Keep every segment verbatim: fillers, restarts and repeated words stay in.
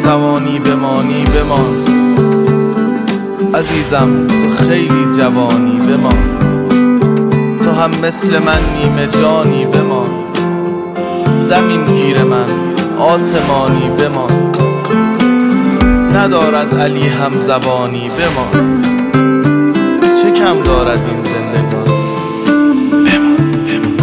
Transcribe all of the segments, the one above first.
توانی بمانی بمان عزیزم، تو خیلی جوانی بمان، تو هم مثل من نیمه جانی بمان، زمین گیر من آسمانی بمان، ندارد علی هم زبانی بمان، چه کم دارد این زندگانی بمان بمان.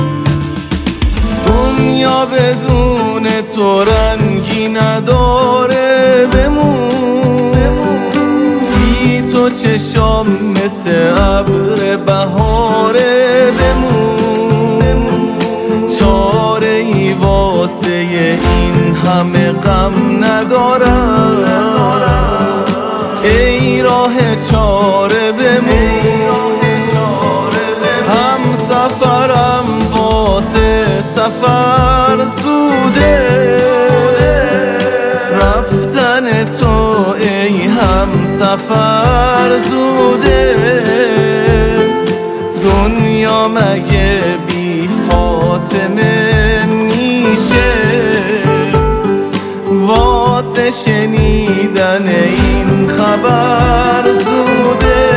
دنیا بدون تو رنگی نداره بمون، بی تو چشام مثل ابر بهاره بمون، چاره ای واسه این همه غم ندارم، ای راه چاره بمون، هم سفرم واسه سفر زوده، رفتن تو ای هم سفر زوده، دنیا مگه بی فاطمه میشه، واسه شنیدن این خبر زوده.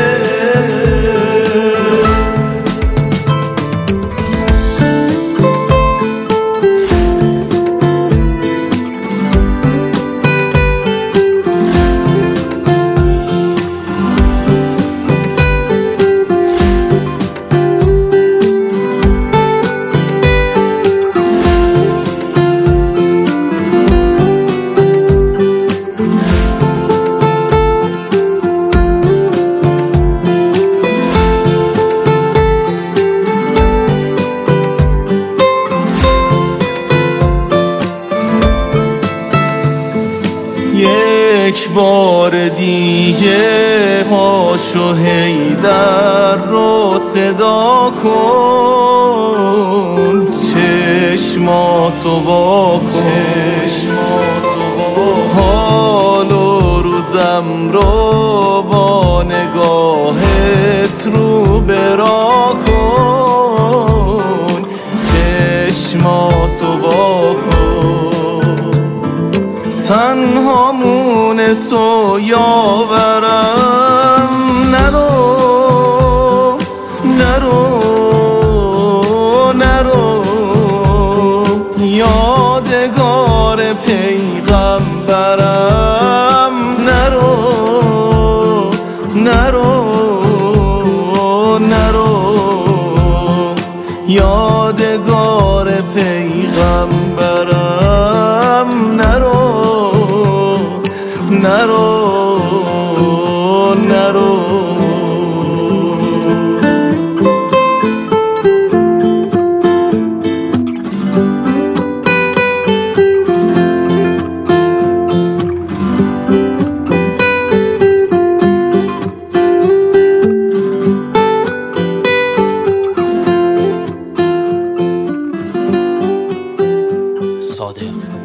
یک بار دیگه پاشو حیدر رو صدا کن، چشماتو وا کن، حال و روزم رو با نگاهت رو برا کن، چشماتو وا کن، تنها مونس و یاورم، نرو نرو نرو، یادگار پیغمبرم، نرو نرو نرو، یادگار پیغمبرم، نرو نرو نرو. صادق